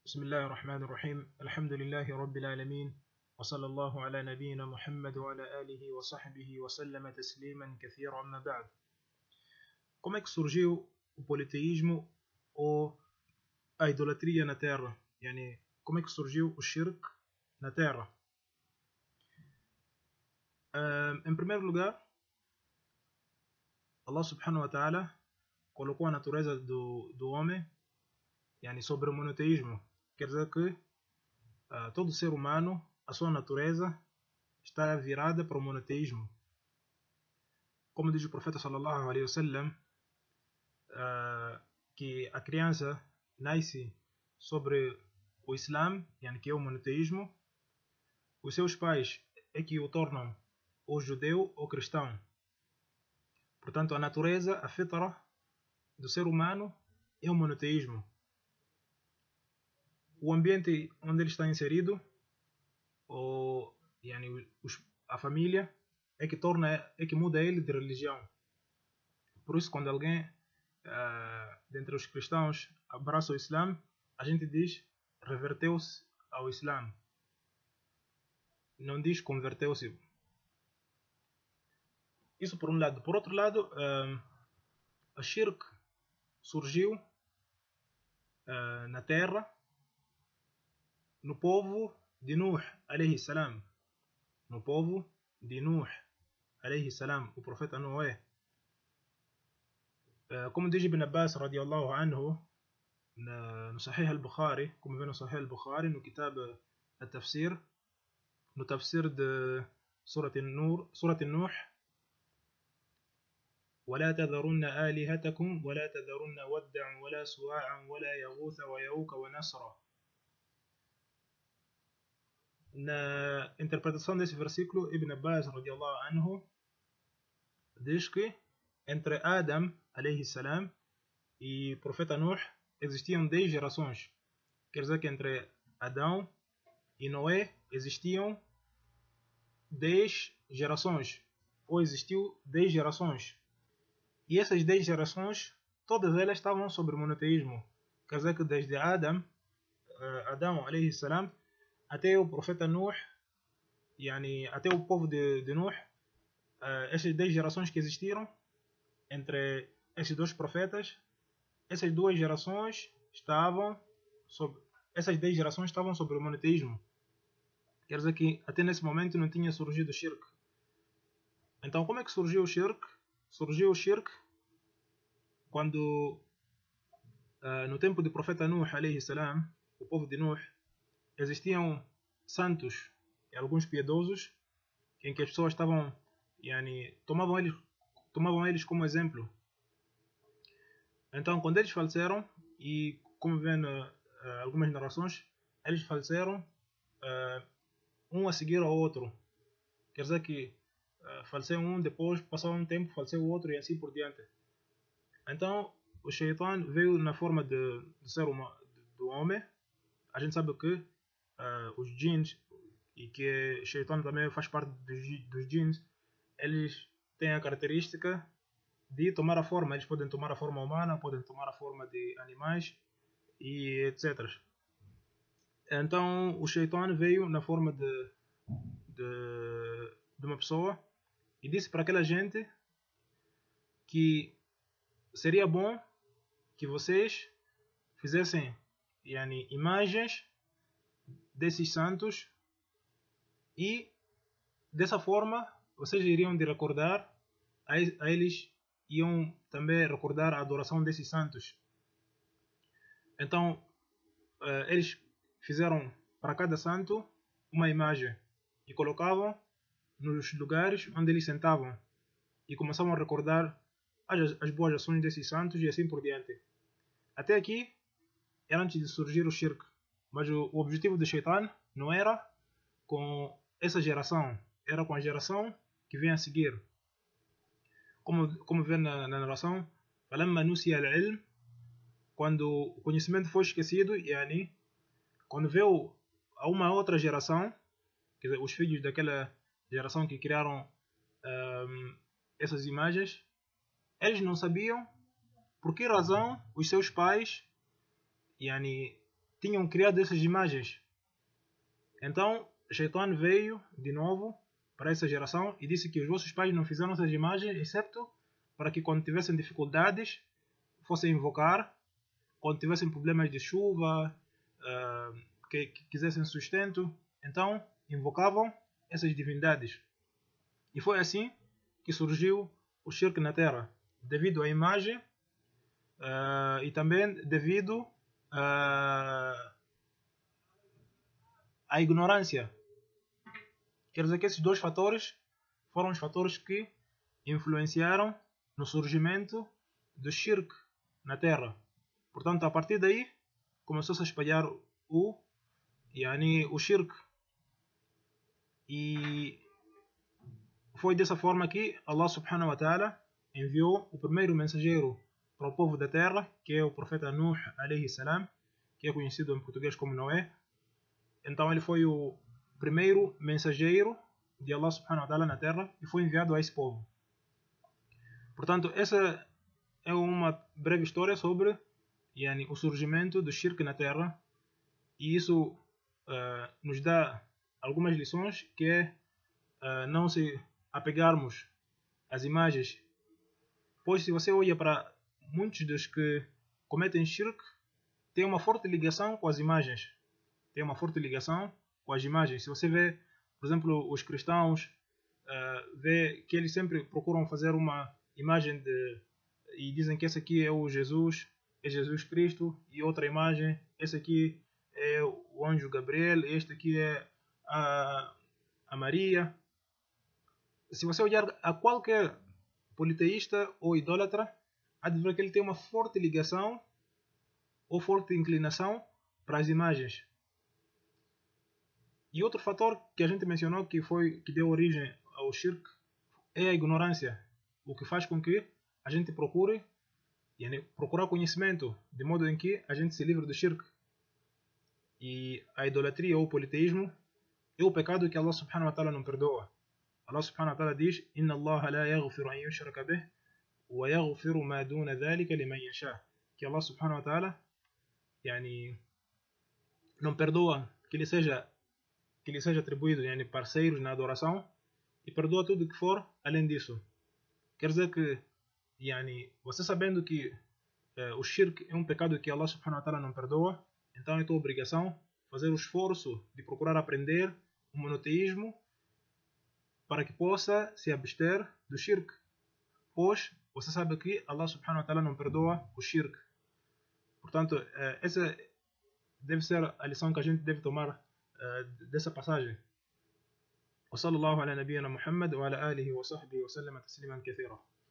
بسم الله الرحمن الرحيم الحمد لله رب العالمين وصلى الله على نبينا محمد وعلى آله وصحبه وسلم تسليما كثيرا أما بعد. Como é que surgiu o politeísmo ou a idolatria na Terra? Yani, como é que surgiu o shirk na Terra? Em primeiro lugar, Allah subhanahu wa ta'ala colocou a natureza do homem sobre o monoteísmo. Quer dizer que todo ser humano, a sua natureza está virada para o monoteísmo. Como diz o profeta sallallahu alaihi wasallam, que a criança nasce sobre o Islã, que é o monoteísmo. Os seus pais é que o tornam ou judeu ou cristão. Portanto, a natureza, a fitra do ser humano é o monoteísmo. O ambiente onde ele está inserido, ou a família, é que muda ele de religião. Por isso, quando alguém dentre os cristãos abraça o Islã, a gente diz reverteu-se ao Islã. Não diz converteu-se. Isso por um lado. Por outro lado, a shirk surgiu na Terra no povo de Nuh alayhi salam. No povo de Nuh alayhi salam, o profeta Noé. Como diz Ibn Abbas radiallahu anhu no Sahih al-Bukhari, como vê no Sahih al-Bukhari, no Kitab al-Tafsir, no Tafsir de Surat Nuh, ولا تذرن آلهتكم ولا تذرن ودعا ولا سواعا ولا يغوث ويعوق ونسرا. Na interpretação desse versículo, Ibn Abbas radiallahu anhu diz que entre Adam alayhi salam e o profeta Nuh existiam 10 gerações. Quer dizer que entre Adão e Noé existiam 10 gerações, ou existiu 10 gerações. E essas 10 gerações, todas elas estavam sobre o monoteísmo. Quer dizer que desde Adão alayhi salam até o profeta Nuh, até o povo de Nuh, essas 10 gerações que existiram entre esses dois profetas, essas 10 gerações estavam sobre o monoteísmo. Quer dizer que até nesse momento não tinha surgido o shirk. Então, como é que surgiu o shirk? Surgiu o shirk quando no tempo do profeta Nuh alayhi salam, o povo de Nuh, existiam santos e alguns piedosos em que as pessoas tomavam eles como exemplo. Então, quando eles faleceram, e como vê algumas narrações, eles faleceram um a seguir ao outro. Quer dizer que faleceu um, depois passou um tempo, faleceu o outro e assim por diante. Então, o Shaitan veio na forma do homem. A gente sabe que os djinns, e que o Shaitan também faz parte dos djinns, eles têm a característica de tomar a forma. Eles podem tomar a forma humana, podem tomar a forma de animais e etc. Então o Shaitan veio na forma de uma pessoa e disse para aquela gente que seria bom que vocês fizessem imagens desses santos, e dessa forma vocês iriam de recordar a eles, iam também recordar a adoração desses santos. Então eles fizeram para cada santo uma imagem e colocavam nos lugares onde eles sentavam e começavam a recordar as boas ações desses santos e assim por diante. Até aqui era antes de surgir o shirk, mas o objetivo do Shaitan não era com essa geração, era com a geração que vem a seguir. Como vê na narração, فَلَمَّا نُسِيَ الْعِلْمِ, quando o conhecimento foi esquecido, quando veio a uma outra geração, quer dizer, os filhos daquela geração que criaram essas imagens, eles não sabiam por que razão os seus pais tinham criado essas imagens. Então, Shaitan veio de novo para essa geração e disse que os vossos pais não fizeram essas imagens, exceto para que quando tivessem dificuldades, fossem invocar, quando tivessem problemas de chuva, que quisessem sustento, então invocavam essas divindades. E foi assim que surgiu o shirk na Terra, devido à imagem e também devido à ignorância. Quer dizer que esses dois fatores foram os fatores que influenciaram no surgimento do shirk na Terra. Portanto, a partir daí começou-se a espalhar o shirk. E foi dessa forma que Allah subhanahu wa ta'ala enviou o primeiro mensageiro para o povo da Terra, que é o profeta Nuh alayhi salam, que é conhecido em português como Noé. Então ele foi o primeiro mensageiro de Allah subhanahu wa ta'ala na Terra e foi enviado a esse povo. Portanto, essa é uma breve história sobre o surgimento do shirk na Terra, e isso nos dá algumas lições, que é não se apegarmos às imagens, pois se você olha para muitos dos que cometem shirk, tem uma forte ligação com as imagens. Tem uma forte ligação com as imagens. Se você vê, por exemplo, os cristãos, vê que eles sempre procuram fazer uma imagem e dizem que esse aqui é o Jesus, é Jesus Cristo, e outra imagem, esse aqui é o anjo Gabriel, este aqui é a Maria. Se você olhar a qualquer politeísta ou idólatra, há de ver que ele tem uma forte ligação ou forte inclinação para as imagens. E outro fator que a gente mencionou que deu origem ao shirk é a ignorância, o que faz com que a gente procure procurar conhecimento, de modo em que a gente se livre do shirk. E a idolatria ou o politeísmo é o pecado que Allah subhanahu wa ta'ala não perdoa. Allah subhanahu wa ta'ala diz: Inna Allah la yaghfiru an yushraka bih wa yaghfiru ma duna dhalika liman yasha. Que Allah subhanahu wa ta'ala não perdoa que lhe seja atribuído parceiros na adoração, e perdoa tudo que for além disso. Quer dizer que você sabendo que o shirk é um pecado que Allah subhanahu wa ta'ala não perdoa, então é tua obrigação fazer o esforço de procurar aprender o monoteísmo para que possa se abster do shirk, pois você sabe que Allah subhanahu wa ta'ala não perdoa o shirk. Portanto, essa deve ser a lição que a gente deve tomar dessa passagem. وصلى الله على نبينا محمد وعلى آله وصحبه وسلم تسليما كثيرا.